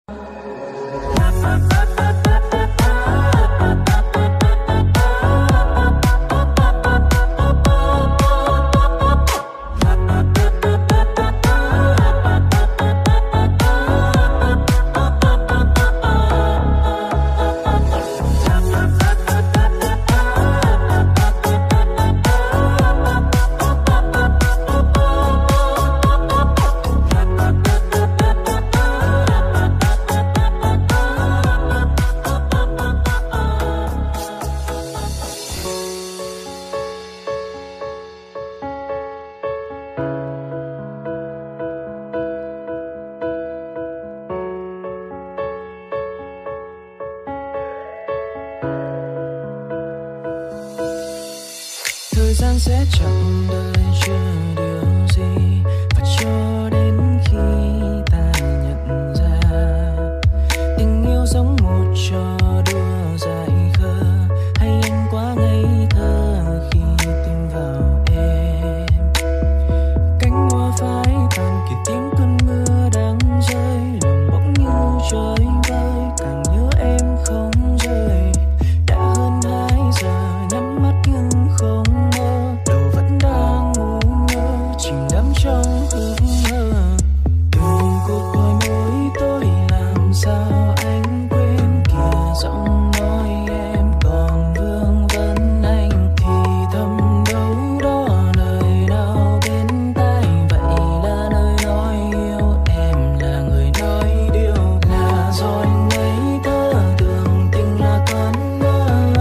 Thời gian sẽ chẳng đợi chờ điều gì, và cho đến khi ta nhận ra tình yêu giống một trò đùa dại khờ, hay anh quá ngây thơ khi tin vào em. Cánh hoa phai tàn kịp tiếng cơn mưa đang rơi, lòng bỗng như trời vơi, càng nhớ em không rời. Đã hơn 2 giờ nhắm mắt nhưng không mơ, đầu vẫn đang ngu ngơ chìm đắm trong ước mơ. Từng cuộc gọi mối tôi làm sao anh quên kìa, giọng nói em còn vương vấn, anh thì thầm đâu đó lời nào bên tai. Vậy là lời nói yêu em là người nói điều, là do anh ngây thơ tưởng tình là cơn mơ,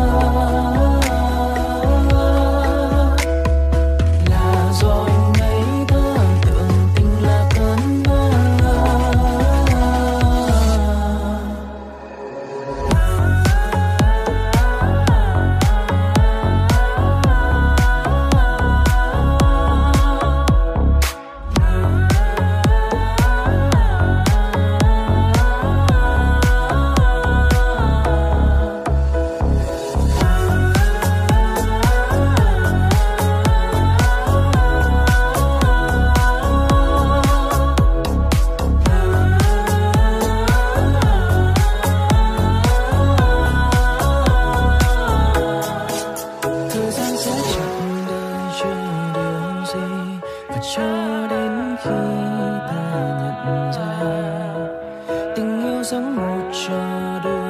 là do anh ngây thơ tưởng tình là cơn mơ. Thời gian sẽ chẳng đợi chờ điều gì, và cho đến khi ta nhận ra tình yêu giống một trò đùa